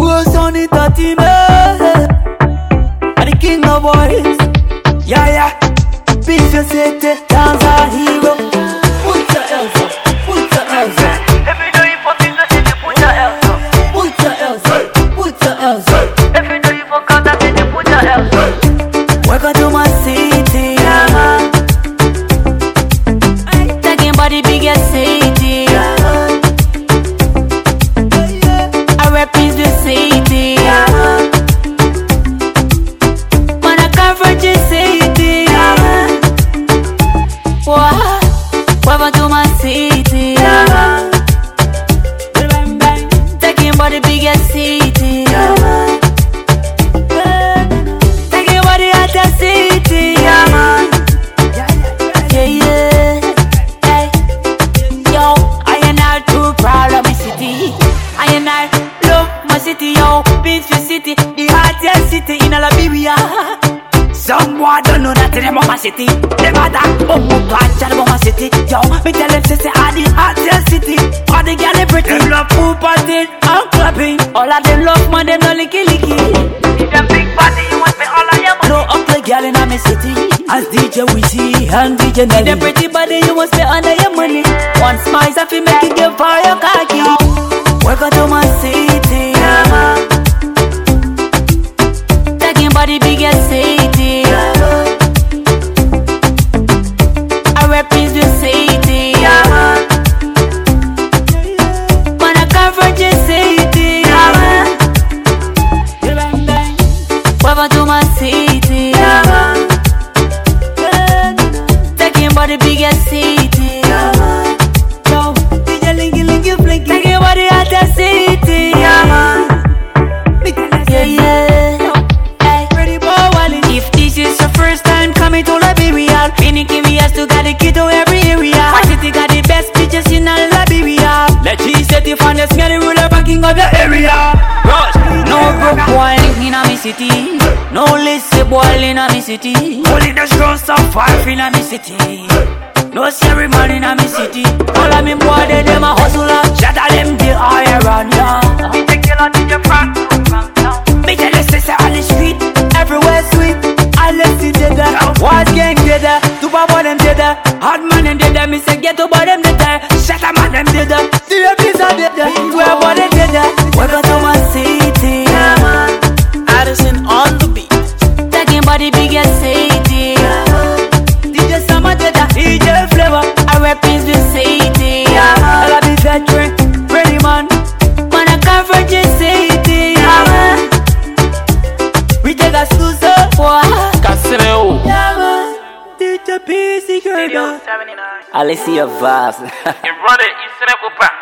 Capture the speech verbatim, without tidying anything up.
was on it thirty man. And the king of boys. Yeah, yeah. Beat your city, dance a hero. Put your hands up, put your hands up. If you know you fuck in the city, put your hands up. Put your hands up, put your hands up. If you know you fuck out the city, put your hands up. Welcome to my city, yeah. Talking about the biggest city, yeah. I represent the city, yeah. Man, I come from the city, yeah. Wow. Welcome to my city, yeah. Talking about the biggest city, yeah. Talking about the hottest city, yeah. Yeah, yeah. Hey. Yo, I am not too proud of my city. I am not love my city, yo. Peaceful city, the hottest city in Liberia. Someone don't know nothing about my city. They matter, oh my God, tell about my city. Yo, me tell them say I the hottest city. All the girls pretty, them love poop party and clapping. All of them love man, them no licky licky. If them big body, you want me all of your money. No ugly girl in my city. As D J Wizzy and D J Nelly. Them pretty body, you must pay under your money. One smile, if you make it give for your khaki. Welcome to my city, yeah. Talking about the biggest city, yeah. I represent the city, yeah. Man, I come from the city, yeah. Welcome to my city, yeah. Talking about the biggest city, yeah. Yo, D J Linky Linky Flinky. Talking about the hottest city, yeah. Yeah, yeah. Hey, ready for Wally. If this is your first time coming to Liberia, Finnicky we has to got the key to every area. My city got the best bitches in all Liberia. Let G city find the smelly ruler banking of the area. Rush. No broke boy in a me city. No lazy boy in a me city. Only the strong stuff five in a me city. No scary man in a me city. All of me boy they them a hustler. Shatter them the iron, yeah. Me take killer to your front, front down. Me tell you say on the street, everywhere sweet. I left it there, was gang there, super boy them there, hard man them there. Me say get over them there, shatter man them there. The everything's are there, where boy them there. Welcome to my city, yeah. Addison on the beat. Talking about the biggest city, yeah. D J Summer there, D J Flavor. I represent the city, yeah. I'll be veteran, ready man. Man, I come from the city, yeah. We take a Susan, wow. Cassino. Yeah, man. D J P C girl. Studio seventy-nine. Alicia Vaz. You run it, you set up a back.